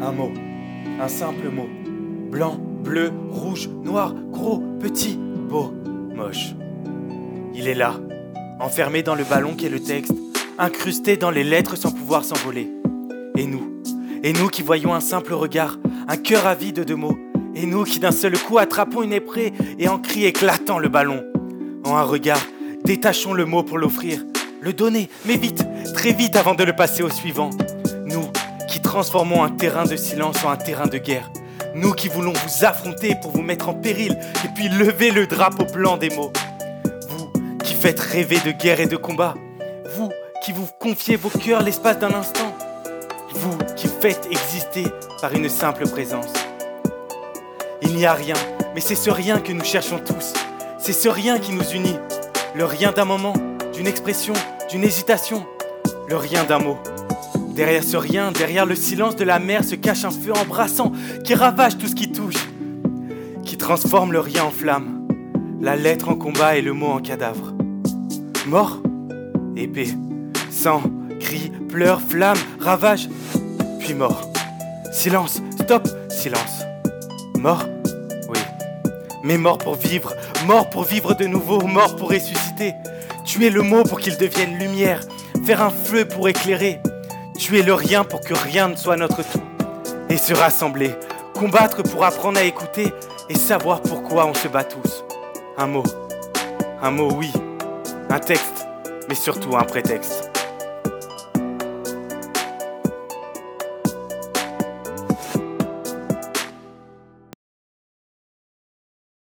Un mot, un simple mot. Blanc, bleu, rouge, noir, gros, petit, beau, moche. Il est là, enfermé dans le ballon qu'est le texte, incrusté dans les lettres sans pouvoir s'envoler. Et nous qui voyons un simple regard, un cœur avide de mots, et nous qui d'un seul coup attrapons une éprée et en cri éclatant le ballon. En un regard, détachons le mot pour l'offrir, le donner, mais vite, très vite avant de le passer au suivant. Nous qui transformons un terrain de silence en un terrain de guerre. Nous qui voulons vous affronter pour vous mettre en péril et puis lever le drapeau blanc des mots. Vous qui faites rêver de guerre et de combat. Vous qui vous confiez vos cœurs l'espace d'un instant. Vous qui faites exister par une simple présence. Il n'y a rien, mais c'est ce rien que nous cherchons tous. C'est ce rien qui nous unit. Le rien d'un moment, d'une expression, d'une hésitation. Le rien d'un mot. Derrière ce rien, derrière le silence de la mer se cache un feu embrassant qui ravage tout ce qui touche, qui transforme le rien en flamme, la lettre en combat et le mot en cadavre. Mort, épée, sang, cris, pleurs, flammes, ravage, puis mort. Silence, stop, silence. Mort, oui, mais mort pour vivre de nouveau, mort pour ressusciter. Tuer le mot pour qu'il devienne lumière, faire un feu pour éclairer. Tuer le rien pour que rien ne soit notre tout. Et se rassembler, combattre pour apprendre à écouter et savoir pourquoi on se bat tous. Un mot oui, un texte, mais surtout un prétexte.